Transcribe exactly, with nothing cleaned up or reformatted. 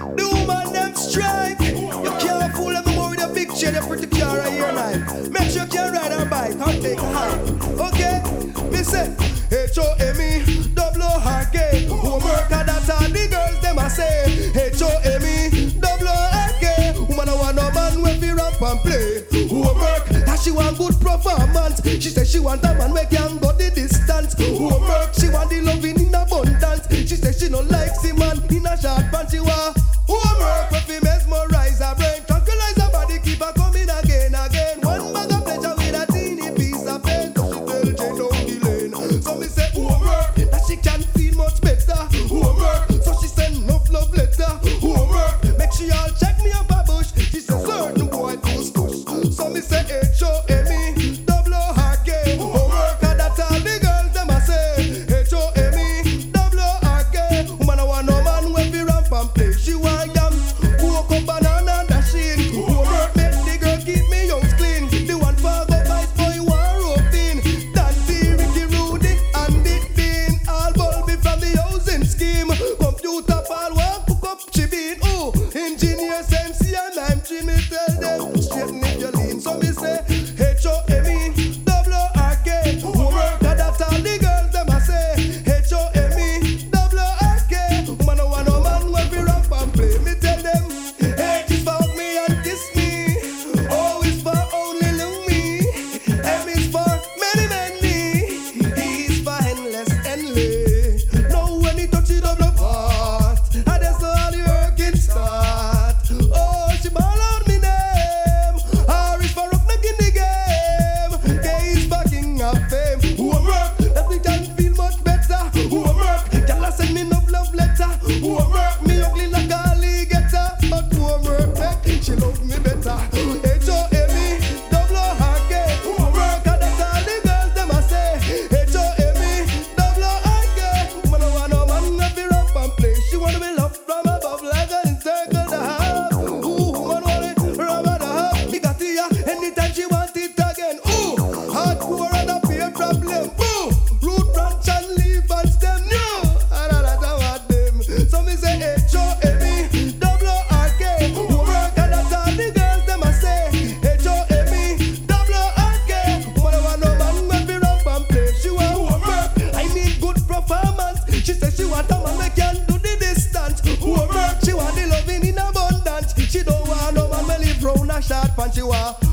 The woman them strike. You can't fool them more with a big chain, you pretty car right here night. Make sure you can ride or bike or take a hike. Okay? Me say, H O M E, double O R K. Homework and that's all the girls them a say. H O M E, double O R K. Woman a want no man when we ramp and play. Homework, that she want good performance. She say she want a man we can go the distance. Homework, she want the loving in abundance. She say she no like the man in a short pants. She want homework when we mesmerize her brain, tranquilize her body, keep her coming again, again. One bag of pleasure with a teeny piece of pain. So she tell Jane down the lane. So me say homework, that she can feel much better. Homework, so she send enough love letter. Homework, make she all check me up a bush. She say certain boy push push. So me say H O M E, double O R K. Homework, and that's all the girls them a say. H O M E, double O R K. Woman a want no man when we ramp and play. She want yam, cook up banana and dashing. Homework, make the girl keep me young clean. The one for go vice boy want routine. Dancy, Ricky, Rudy, and Dick Dean. All bulby from the housing scheme. Computer pal want cook up chibin. Oh, engineers M C and I'm Jimmy. Tell them straighten if you lean. So me say H O M E, double O R K. Homework, and that's all the girls them a say. H O M E, double O R K. Woman no want no man when we ramp and play. Me tell them H is for hug me and kiss me. O is for only love me. M is for many many. E is for endless endless. Now when he touch it up the part, and that's all the working start. Oh, she ball out me name. R is for rock in the game. K is for king of fame. Homework, that we can feel much better. Homework, y'all send me enough love letter. Homework, me ugly like a alligator, but homework make she love me better. H O M E, double O R K. Homework, and that's all the girls them a say. H O M E, double O R K. Woman no want no man when we ramp and play. She wanna be loved from above like a encircle the half. Ooh, woman want it rubber the half. Me got it ya anytime she want it again. Ooh, hardcore and a peer problem. Ooh, root branch and leaf and stem new. And that's what them. So me say H O M E, double O R K. Homework, and that's all the girls them a say. H O M E, double O R K. Woman no want no man when we ramp and play. She want homework, I need good performance. She say she want a man we can do the distance. Homework, she want the loving in abundance. She don't want no man we live round a short pants. She want